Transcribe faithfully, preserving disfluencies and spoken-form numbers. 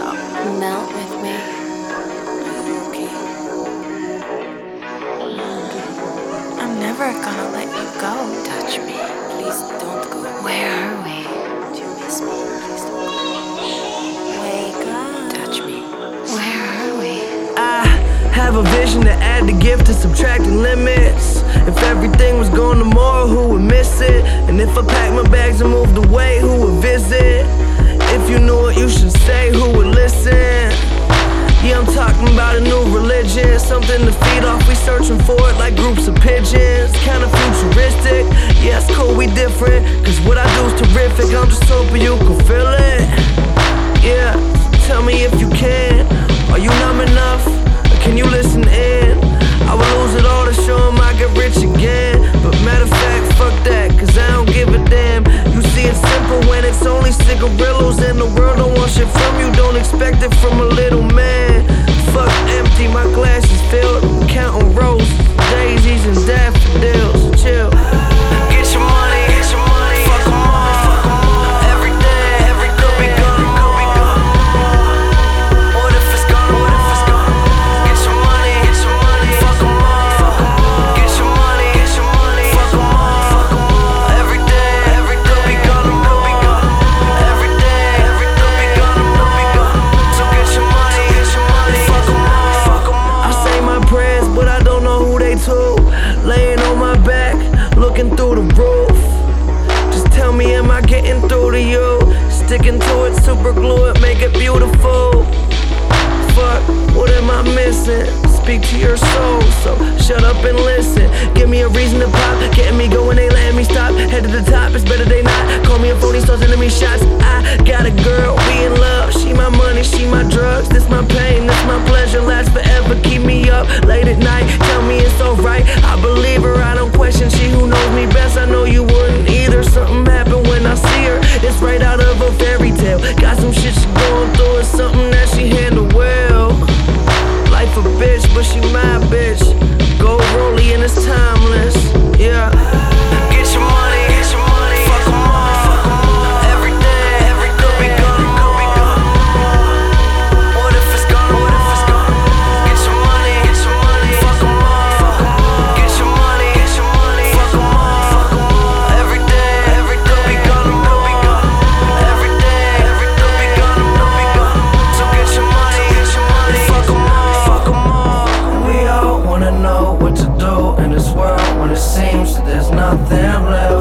stop. Melt with me. Are you okay? I'm never gonna let you go. Touch me. Please don't go. Where are we? Do you miss me? Please don't go. Wake up. Touch me. Where are we? I have a vision to add the gift to subtracting limits. If everything was going tomorrow, who would miss it? And if I packed my bags and moved away, who would visit? If you knew what you should say, who would listen? Yeah, I'm talking about a new religion, something to feed off, we searching for it like groups of pigeons. Kinda futuristic, yeah, it's cool, we different, cause what I do is terrific, I'm just hoping you can feel it. Yeah, tell me if you can, are you numb enough, or can you listen in? I would lose it all to show them I get rich again, but matter of fact, fuck that, cause I don't give a damn. You see it's simple when it's only cigarillos, and the world don't want shit from you, don't expect it from a little man. Fuck empty, my glass is filled, I'm counting roses, daisies and daffodils. Chill. Get your money, get your money, fuck 'em all. Every day, every day, be gone, could be gone. What if it's gone, what if it's gone? Get your money, get your money, fuck 'em all. Get your money, get your money, fuck 'em all. Every day, every day, be gone, could be gone. Every day, every day, be gone, could be gone. So get your money, get your money, fuck 'em all, fuck 'em all. I say my prayers, but I don't know who they to. Laying on my back, looking through the roof. Just tell me, am I getting through to you? Sticking to it, super glue it, make it beautiful. Fuck, what am I missing? Speak to your soul, so shut up and listen. Give me a reason to pop, getting me going, they letting me stop. Head to the top, it's better they not. Call me a phony, start sending me shots. I got a girl, we in love. She my money, she my drugs. This my pain, this my pleasure, lasts forever. Keep me up late at night, tell me it's alright. I believe her, I don't question. She who knows me best, I know you wouldn't either. Something happened when I see her, it's right out of a fairy tale. Got some shit she going through, it's something that she handled well. Life a bitch, but she my bitch. Gold rollie and it's timeless, yeah. Get your money, get your money, fuck 'em all. Every day, every day, be gone, could be gone. What if it's gone, what if it's gone? Get your money, get your money, fuck 'em all. Get your money, get your money, fuck 'em all. Every day, every day, be gone, could be gone. Every day, every day, be gone, could be gone. So get your money, get your money, fuck 'em all, fuck 'em all. We all wanna know what to do in this world when it seems that there's nothing left.